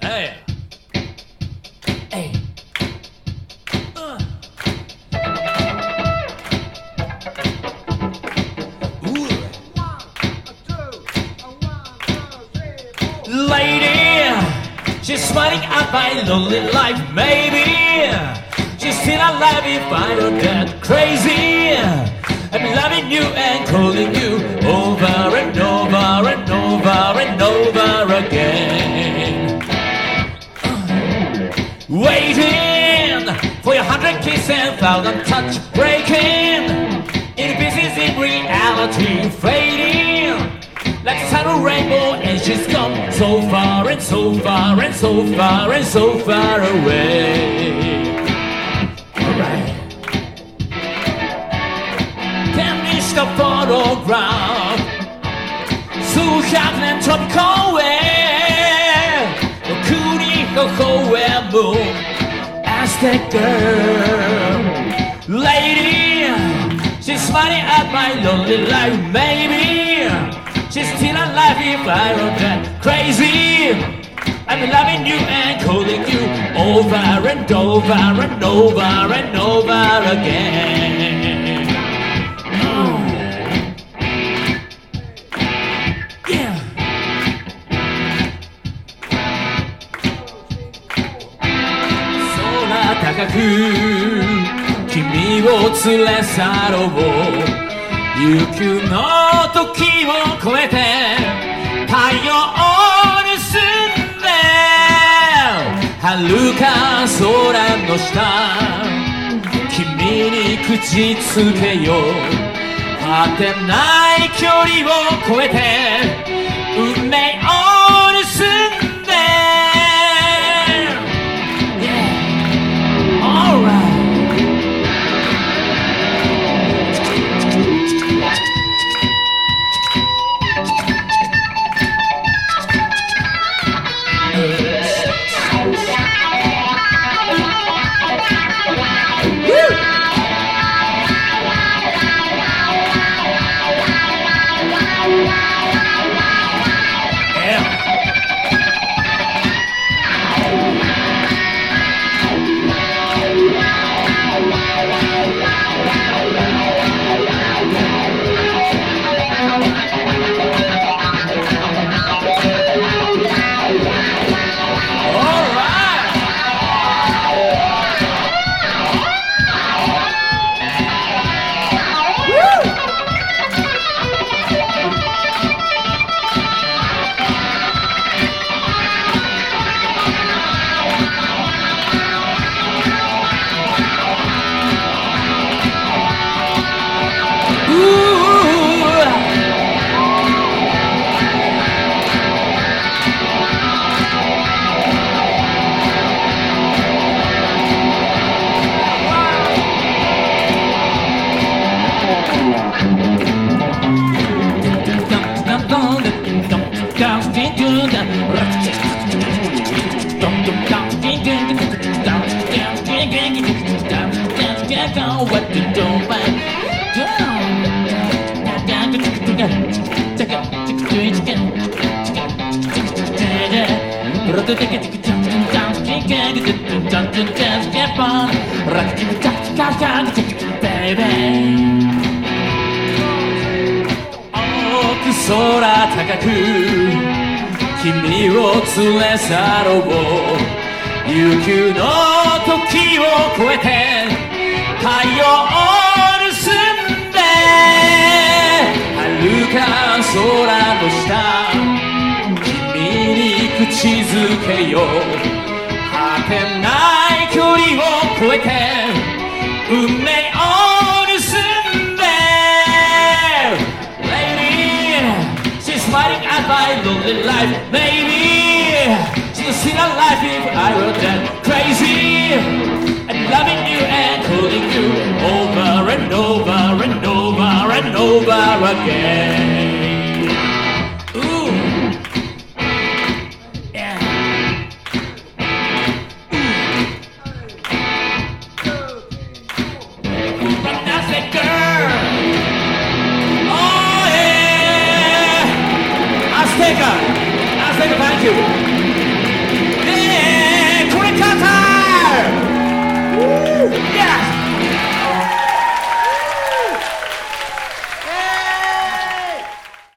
Hey. Hey. Lady, she's smiling at my lonely life. Maybe she's still alive if I don't get crazy. I'm loving you and calling you over and over and over and over again. Waiting for your 100 kisses and 1,000 touch breaking. In pieces in reality fading. Like a sun rainbow and she's gone so far and so far and so far and so far away. Alright. Can we stop photograph? 数百年飛び越え僕に微笑む Aztec girl Lady, she's smiling at my lonely life. Maybe she's still alive if I don't get crazy. I'm loving you and calling you over and over and over and over again. Yeah.空高く君を連れ去ろう雪の時を越えて太陽を盗んで遥か空の下君に口つけよう果てない距離を越えて運命を盗んで Yeah. Alright.空高く君を連れ去ろう雪の時を越えて太陽を盗んで遥か空の下君に口づけよう果てない距離を越えて運命を盗んで Smiling at my lonely life, maybe she's still alive if I were dead crazy. I'm loving you and calling you over and over and over and over again. Ooh, yeah. Fantastic girl. Azteca, thank you. Yeah. Yeah.